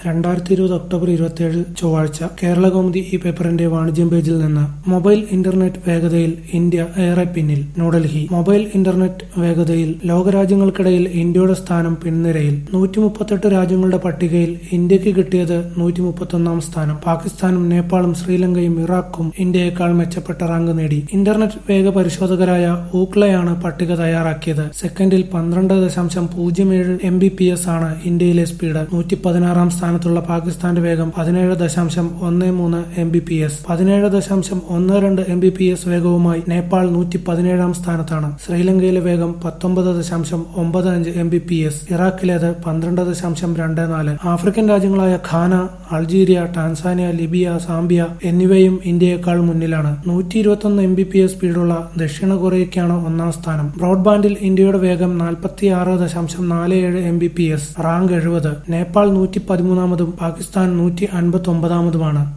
2020 October 27 ചൊവ്വാഴ്ച കേരളകൗമുദി ഈ പേപ്പറിന്റെ വാണിജ്യം പേജിൽ നിന്ന് മൊബൈൽ ഇന്റർനെറ്റ് വേഗതയിൽ ഇന്ത്യ ഏറെ പിന്നിൽ. ന്യൂഡൽഹി മൊബൈൽ ഇന്റർനെറ്റ് വേഗതയിൽ ലോകരാജ്യങ്ങൾക്കിടയിൽ ഇന്ത്യയുടെ സ്ഥാനം പിൻനിരയിൽ. 138 രാജ്യങ്ങളുടെ പട്ടികയിൽ ഇന്ത്യക്ക് കിട്ടിയത് 131 സ്ഥാനം. പാകിസ്ഥാനും നേപ്പാളും ശ്രീലങ്കയും ഇറാഖും ഇന്ത്യയേക്കാൾ മെച്ചപ്പെട്ട റാങ്ക് നേടി. ഇന്റർനെറ്റ് വേഗ പരിശോധകരായ ഊക്ലയാണ് പട്ടിക തയ്യാറാക്കിയത്. സെക്കൻഡിൽ 12.07 Mbps ആണ് ഇന്ത്യയിലെ സ്പീഡ്. 116 സ്ഥാനത്തുള്ള പാകിസ്ഥാന്റെ വേഗം 17.13 Mbps. 17.12 Mbps വേഗവുമായി നേപ്പാൾ 117 സ്ഥാനത്താണ്. ശ്രീലങ്കയിലെ വേഗം 19.95 Mbps. ഇറാഖിലേത് 12.24. ആഫ്രിക്കൻ രാജ്യങ്ങളായ Ghana, Algeria, Tanzania, Libya, Zambia എന്നിവയും ഇന്ത്യയേക്കാൾ മുന്നിലാണ്. 121 Mbps സ്പീഡുള്ള ദക്ഷിണ കൊറിയയ്ക്കാണ് ഒന്നാം സ്ഥാനം. ബ്രോഡ്ബാൻഡിൽ ഇന്ത്യയുടെ വേഗം 46.47 Mbps. റാങ്ക് 70. നേപ്പാൾ 113-ാമതും പാകിസ്ഥാൻ 159-ാമതുമാണ്.